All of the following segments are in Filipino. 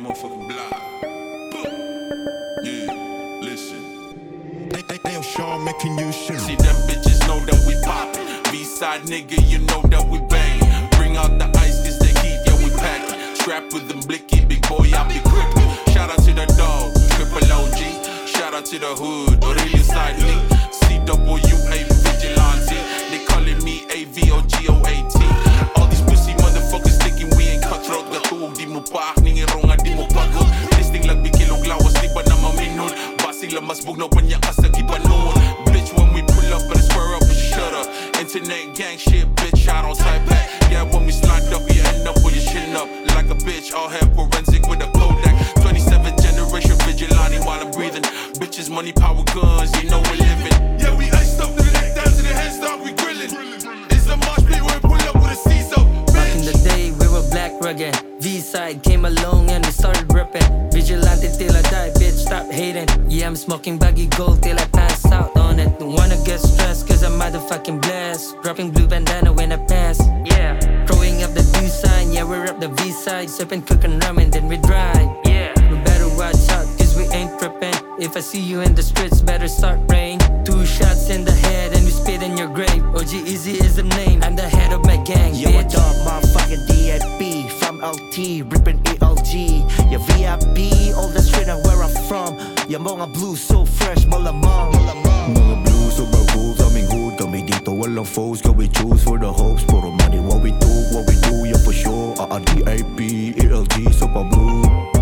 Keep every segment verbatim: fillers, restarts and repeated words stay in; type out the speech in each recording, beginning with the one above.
motherfucking block. Yeah, listen. Hey, hey, hey, yo, Sean, man, can you shoot? See them bitches know that we poppin'. V-side nigga, you know that we bang. Bring out the ice, this the heat, yeah we packin'. Strap with them blicky, big boy, I be crippin'. Shout out to the dog, triple O G. Shout out to the hood, Aurelia side link. C W A vigilante. They callin' me A V O G O A T. All these pussy motherfuckers thinking we ain't cutthroat. Gatuog di mo pa, ningirong nga di mo pagod. Listing lang bikilog lawas, di ba na maminod. Basila mas bugnaw pa niya kasag ipanon. Bitch, when we pull up, better square up and shut up. Internet gang shit, bitch, I don't type back. Yeah, when we slide up, you end up with your chin up. Like a bitch, all hair forensic with a Kodak. twenty-seventh generation vigilante while I'm breathing. Bitches, money, power, guns, you know we're living. Yeah, we iced up to the neck, down to the head start, we grillin'. It's a marsh pit where we pull up with a C-so. Back in the day, we were black rugged. V-side came along and we started ripping. Vigilante till I die, bitch, stop hating. Yeah, I'm smoking baggy gold till I pass out on it. Don't wanna get stressed cause I'm motherfucking blessed. Dropping blue bandana when I pass, yeah. Throwing up the do sign, yeah, we're up the V-side. Sipping, cooking ramen, then we drive, yeah. We better watch out cause we ain't tripping. If I see you in the streets, better start praying. Two shots in the head and we spit in your grave. O G Easy is the name, I'm the head of my gang, yo, bitch. Yo, what up, motherfucking D N B from L T, rippin' E L G. Your V I P, all the street and where I'm from. Your mga blues so fresh, malamang. Mga blues so bago, kaming hood. Kami dito walang foes, kami choose for the hopes. Puro money, what we do, what we do, yeah for sure. A D A P, E L G, so pa blue.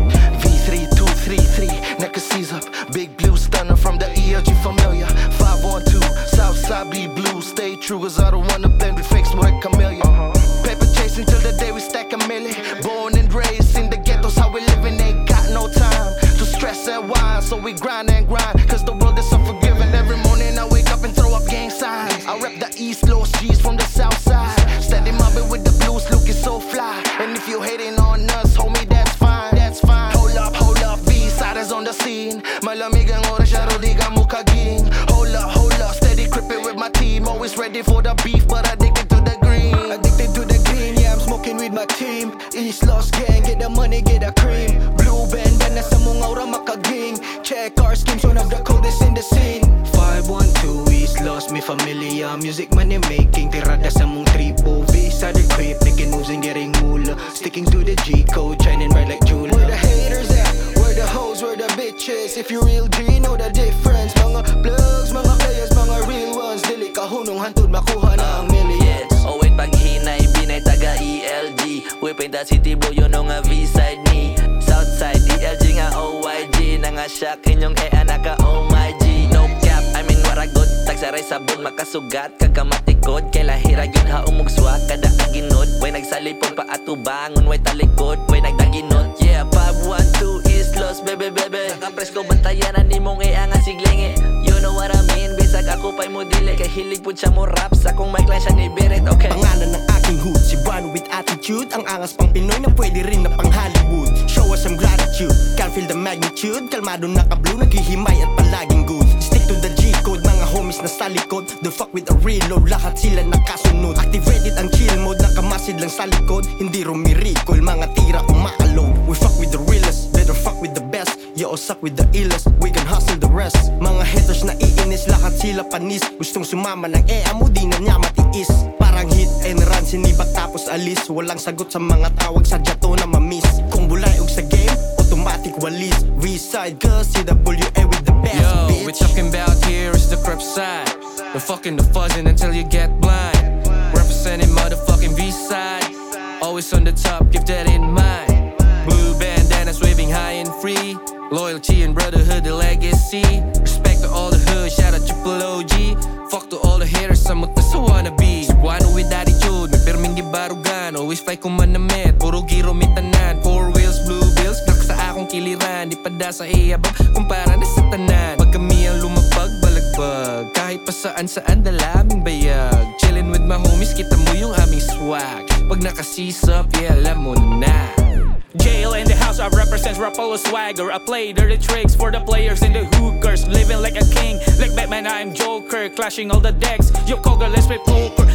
V three two three three, neck C's up. Big blue stunner from the E L G familiar. five one two, Southside be blue. Stay true cause I don't wanna blend with fakes, more like chameleon. Paper chasing till the day we stack a million. Born and raised in the ghettos, how we living. Ain't got no time to stress and whine, so we grind and grind cause the world is unforgiving. Every morning I wake up and throw up gang signs. I rep the East, Los G's from the South Side. Steady mobbing with the blues, looking so fly. And if you hating on us, homie, that's fine, that's fine. Hold up, hold up, V-side is on the scene. Malamig ang oras, syaro di ka mukaging. Hold up, hold up, steady crippin' with my team. Always ready for the beef, but addicted to the green. Addicted to the green, yeah, I'm smoking with my team. East Lost Gang, get the money, get the cream. Blue bandana sa mong aura makaging. Check our schemes, one of the coldest in the scene. five one two, East Lost, me familia. Music money making, tirada sa mong tripo. V-side equip, making moves and getting moolah. Sticking to the G-code, shining bright like Jula. Where the haters at? Where the hoes, where the bitches? If you real G, know the difference. Mga plugs, mga players, mga real ones. Dili kahunong hantod, makuha na ang millions. Oh wait, paghinay, binay taga E L G. Whipping the city bro, yun nga V-side ni Southside, D L G nga O Y G. Nangasyak inyong E A naka oh my G. No cap, I mean waragot. Tagsaray sabon, makasugat, kagamatikod. Kay lahira yun ha umugswa, kada aginod. Way nagsalipon pa atubangon, way talikod, way nagdaginod. Yeah, five one two East Lost, bebe bebe. Nakapresko bantayan na ni mong E A nga siglingi. You know what I mean, bisag ako pa'y mo dili. Kay hilig po siya mo rap, sa kong mic lang siya ni Beret, okay. Pangalan ng aking hood, si Bano with attitude. Ang angas pang Pinoy na pwede rin na pang Hollywood. Show us some gratitude, can't feel the magnitude. Kalmado naka-blue, naghihimay at palaging good. Stick to the G-code, mga homies na sa likod. Don't fuck with a real low, lahat sila nakasunod. Activated ang chill mode, nakamasid lang sa likod. Hindi rumirikol, mga tira umaalaw. We fuck with the realest, better fuck with the best. Yo, suck with the illest, we can hustle the rest. Mga haters na iinis, lahat sila panis. Gustong sumama ng E A mo, di na niya matiis. Parang hit and run, sinibak tapos alis. Walang sagot sa mga tawag, sadya to na mamiss. Kung bulayog sa game, automatic walis. V-side, cause C W A with the best. Yo, bitch. we're talking about here is the crep side. We're fucking the fuzzing until you get blind. Representing motherfucking V-side. Always on the top, keep that in mind. Blue bandanas waving high and free. Loyalty and brotherhood, the legacy. Respect to all the hood, shout out Triple O G. Fuck to all the haters, samot na sa wannabe. Cebuano with attitude, may perming gibarugan. Always fight kung manamit, puro giro mitanan. Four wheels, blue bills, black sa akong kiliran. Di pa da sa iabang, kumpara na sa tanan. Pag kami ang lumapag, balagbag. Kahit pa saan saan, dalaming bayag. Chillin' with my homies, kita mo yung aming swag. Pag nakasisap, yeah, alam mo na. Jail in the house, I represent Rapolo swagger. I play dirty tricks for the players and the hookers. Living like a king, like Batman, I'm Joker. Clashing all the decks, yo Koga, let's play poker. Grab that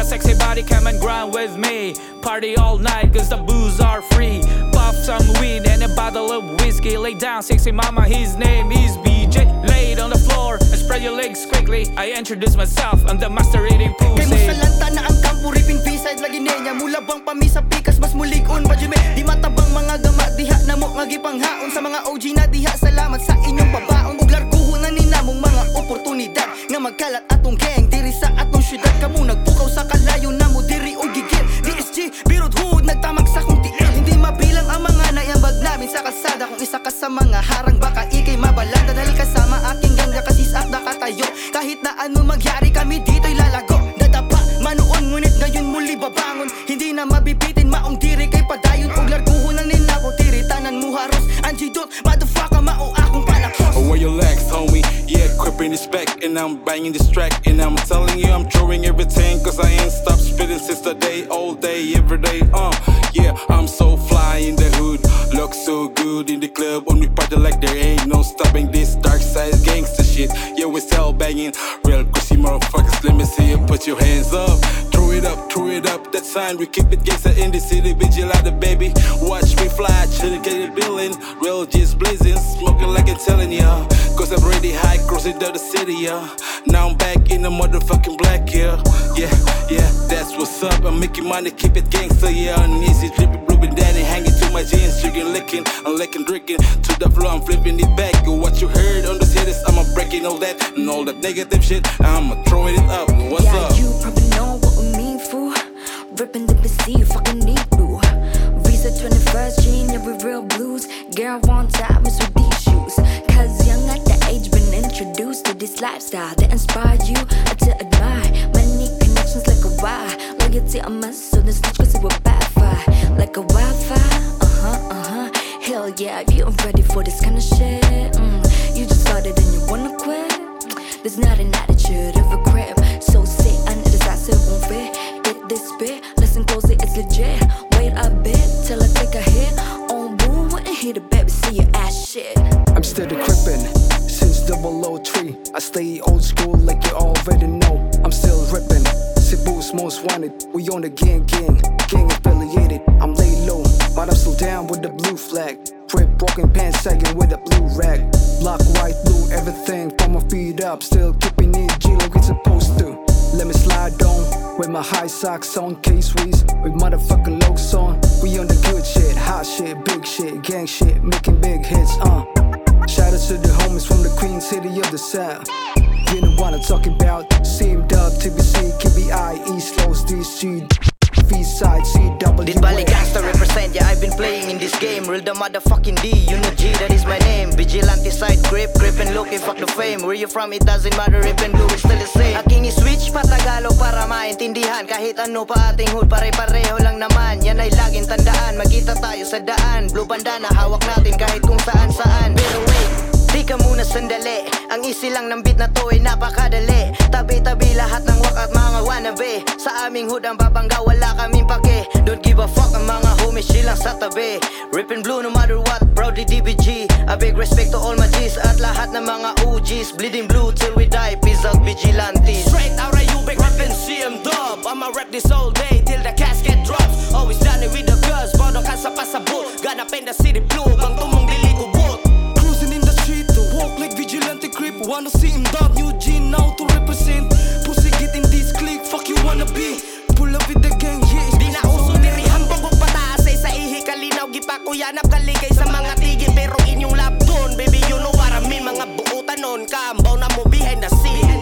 sexy body, come and grind with me. Party all night cause the booze are free. Puff some weed and a bottle of whiskey. Lay down sexy mama, his name is B J. Laid on the floor and spread your legs quickly. I introduce myself, I'm the master eating pussy. Kay mo sa lanta na ang kampo, ripping B-side lagi niya. Mula bang pami sa pikas, mas mulikon pa jime. Di matabang mga gama, diha na mo ngagipanghaon. Sa mga O G na diha, salamat sa inyong pabaon. Ug larguho na ninamong mga oportunidad nga magkalat atong gang diri sa atong syudad. Kamu nagpukaw sa kalayo na mo diri og gigil. D S G, birod huod, nagtamag sa kong tiil. Hindi mabilang ang mga nayambag namin sa kalsada. Kung isa ka sa mga harang, baka ikay mabalanda. Dahil kasama aking ganga kasisat na katayo. Kahit na ano magyari, kami dito'y lalago. Dadapa, manoon, ngunit ngayon muli babangon. Hindi na mabibitin, maong diri kay padayon. Ug larguho na ninako, diri tanan mo haros. Antidote, motherfucker, mao akong palakos. Where your legs, homie? Yeah, crippin' this back, and I'm banging this track. And I'm telling you, I'm throwing everything, cause I ain't stopped spitting since the day, all day, every day. Uh, yeah, I'm so fly in the hood, look so good in the club. Only party like there ain't no stopping this dark side gangsta shit. Yeah, we still banging, real crazy motherfuckers. Let me see you put your hands up, throw it up, throw it up. That sign, we keep it gangsta in the city, vigilante baby. Watch me fly, should've get it billing. Real just blazing, smoking like I'm telling ya. Cause I'm already high, crossing down the city, yeah. Now I'm back in the motherfucking black, yeah. Yeah, yeah, that's what's up. I'm making money, keep it gangsta, yeah. Uneasy, dripping, blue bandana, hanging to my jeans, drinking, licking, I'm licking, drinking. To the floor, I'm flipping it back. What you heard on the cities, I'ma breaking all that and all that negative shit. I'ma throwing it up. What's yeah, up? You probably know what we mean, fool. Ripping the B C, fucking need blue. Visa twenty-first gene, yeah, we real blues. Girl, one time is with these shoes. Cause young at the age, been introduced to this lifestyle that inspired you to admire. Many connections like a wire. Loyalty a must, so this switch cause it will backfire. Like a Wi-Fi, uh-huh, uh-huh. Hell yeah, if you ain't ready for this kind of shit, mm, you just started and you wanna quit. There's not an attitude of a crib. So sit under the side, so it won't fit. Get this bit, listen closely, it's legit. Wait a bit till I take a hit. On boom, wouldn't hit the baby, see your ass shit. I'm steady crippin' since double oh three. I stay old school like you already know. I'm still rippin'. Cebu's most wanted. We on the gang, gang, gang affiliated. I'm laid low, but I'm still down with the blue flag. Rip broken pants sagging with a blue rag. Black, white, blue, everything from my feet up. Still keeping it G like it's supposed to. Let me slide on with my high socks on, K-Sweeze with motherfucking looks on. We on the good shit, hot shit, big shit, gang shit, making big hits, uh. Shout out to the homies from the Queen City of the South. You know what I'm talking about. C M Dub, T B C, K B I, East Los, D C, V-Side, C W. Dit Bali Gangsta represent, yeah, I've been playing in this game. Real the motherfucking D, you know G, that is my name. Vigilante side, grip, grip and looking, fuck the fame. Where you from, it doesn't matter, rip and blue, it's still the same. Aking i-switch pa Tagalog para maintindihan. Kahit ano pa ating hood, pare-pareho lang naman. Yan ay laging tandaan, magkita tayo sa daan. Blue bandana, hawak natin kahit kung saan-saan. Pero wait, di ka muna sandali. Ang easy lang ng beat na to ay napakadali. Tabi-tabi lahat ng wak at mga wannabe. Sa aming hood ang babangga, wala kaming pake. Don't give a fuck ang mga homies, silang sa tabi. Rippin' blue no matter what, proudly D B G. A big respect to all my G's at lahat ng mga O G's. Bleeding blue till we die, peace out vigilantes. Straight out of Ubik, rappin' C M Dub. I'ma rap this all day till the casket drops. Always done it with the girls, bodo ka sa pasabot. Ganapin the city blue, bang tumong lilikubot. Cruising in the street, to walk like vigilante creep. Wanna see him dub, Eugene now to represent. Pussy get in this clique, fuck you wanna be. Pull up with the gang, yeah. Di na uso diri hambog og pataas ay sa ihi kalinaw. Gipakuyanap kaligay sa mga tigi. Pero inyong labdon, baby you know what I mean. Mga buutan nun, kambaw na mo behind the scene.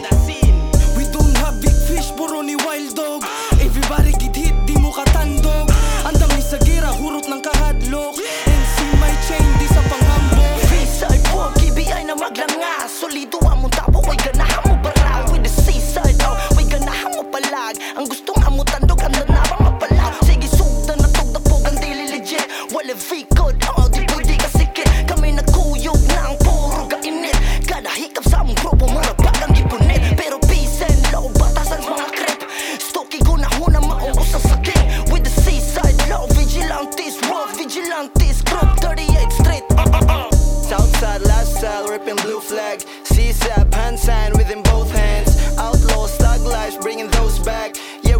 We don't have big fish, puro ni wild dog. Everybody get hit, di mo katandog. Ang dami sa gira, hurot ng kahadlok. And see my chain, di sa panghambog. V-side po, K B I na maglanga. Solido among tapo, ko'y ganahan mo bara. With the seaside, oh, ko'y ganahan mo palag. Ang gusto nga mo tandog, ang nanabang mapalag. Sige, sugda na tugda po, ang daily legit. Wala V-code, oh, di pwede kasikit. Kami nagkuyog na ang puro gainit. Kada hikap sa among grupo, mga bagang ipunit. Pero peace and love, batasan mga krip. Stocky ko na huna, maubos ang saking. With the seaside, love, vigilantes, raw vigilantes. Group thirty-eight straight, uh, uh, uh. Southside lifestyle, ripping blue flag. C-Sap, hand sign within both hands. Outlaws, thug lives, bringing those back. Yeah,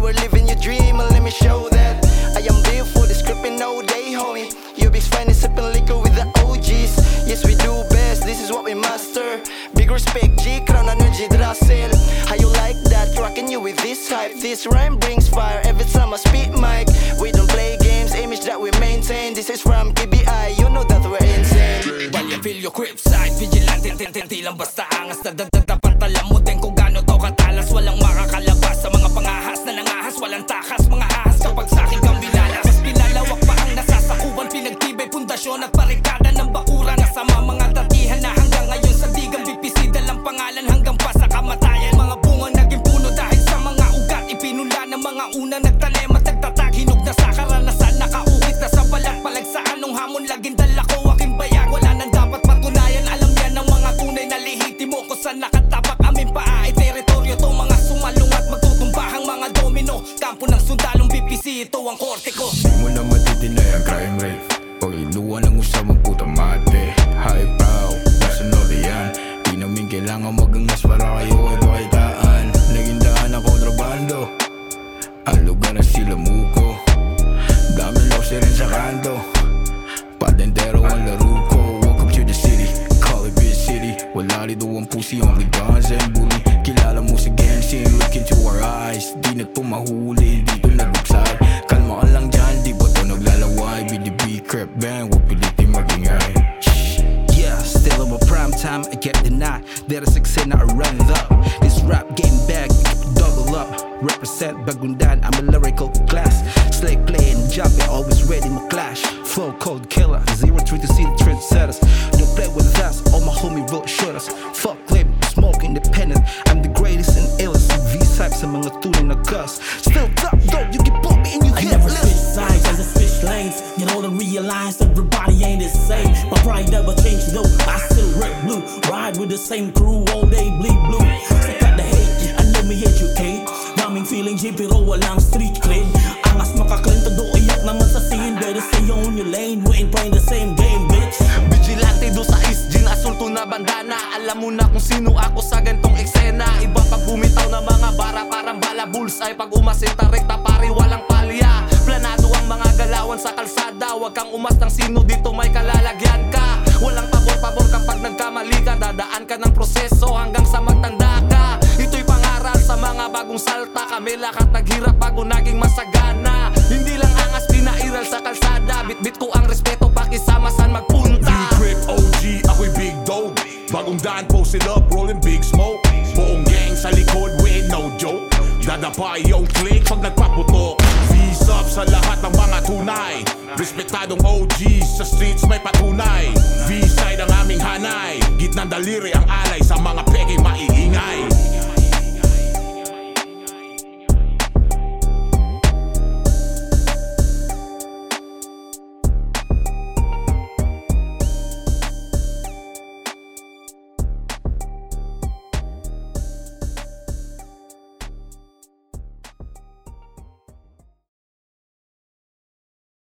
were living your dream, and let me show that I am built for the scripting all day, homie. Your big fan is sipping liquor with the O Gs. Yes, we do best, this is what we master. Big respect, G, crown energy, Drasel. How you like that? Rocking you with this hype. This rhyme brings fire every time I speak mic. We don't play games, image that we maintain. This is from K B I, you know that we're insane. While you feel your crib side, vigilante, tintinti lang basta angas. Dadagdag dapat alam mo din kung gano'n to katalas. Walang makakalabas sa mga pangahas na nangahas. Walang takas, mga ahas kapag sa'kin kang binalas. Mas pinalawak pa ang nasasakupan, pinagtibay pundasyon at parikada ng bakura. Nasama mga datihan na hanggang ngayon sa digang bipisida lang pangalan hanggang pa sa kamatayan. Mga bunga naging puno dahil sa mga ugat. Ipinula ng mga una nagtalem at nagtatag. Hinog na sa karanasan, nakaukit na sa balat. Palag sa anong hamon, laging dala ko aking bayag. Wala nang dapat patunayan, alam yan ng mga tunay na lehitimo. Kung saan nakatapak aming paa ay teritoryo to. Mga sumalungat, magtutumbahang mga domino. Kampo ng sundalong B P C, ito ang korte ko. Di mo na matitinay ang crime rate. Pag-iluwa ng usamang putang mate. High pow, nasunod yan. Di namin kailangan magangas para kayo ay pakitaan. Naging daan ang kontrabando, ang lugar na sila muko. Daming lobster rin sa kanto, patentero ang laro ko. Welcome to the city, call it Bitch City. Wala rito ang pussy, only guns and bully. Kilala mo sa gang scene, look into our eyes. Di na to mahuli, dito nagbuksan. Kalma ka lang dyan, di ba to naglalaway? B D B, crap bang, huwag pilitin magingay. Yeah, still on my prime time, I get denied. There is success, now I run it up. This rap game back, double up. Represent Bagundan, I'm a lyrical class. Slay playing, jumping, always ready, my clash. Flow code killer, zero three to see the trendsetters. Don't play with us, all my homie road shooters. Fuck label, smoke independent. I'm the greatest and illest. V-types sa mga tunay na cuss. Still top dog, you can put me and you I get never less. switch sides as I switch lanes. You know to realize everybody ain't the same. My pride never changed though, I still red blue. Ride with the same crew all day, bleed blue. Stick out the hate, I know me educate. Daming feeling G pero walang street cred. Angas makaklaim todo iyak naman sa scene. Better stay on your lane, we ain't playing the same game, bitch. Vigilante do sa East Gin, asulto na bandana. Alam mo na kung sino ako sa gantong eksena. Iba pag bumitaw na mga bara, parang bala bullseye. Pag umasinta rekta pari walang palya. Planado ang mga galawan sa kalsada. Huwag kang umas ng sino, dito may kalalagyan ka. Walang pabor-pabor kapag nagkamali ka. Dadaan ka ng proseso hanggang sa magtanda ka. Ito'y pangaral sa mga bagong salta. Kami lahat naghirap bago naging masagana. Hindi lang angas pinairal sa kalsada. Bit-bit ko ang respeto pakisama saan magpunta. V-Crip O G, ako'y big dog. Bagong daan posted up, rolling big smoke. Buong gang sa likod, we ain't no joke. Dadapa yung click pag nagpaputok. V-Sub sa lahat ng mga tunay. Respektadong O Gs, sa streets may patunay. V-Side ang aming hanay. Gitnang daliri ang alay sa mga peke maiingay.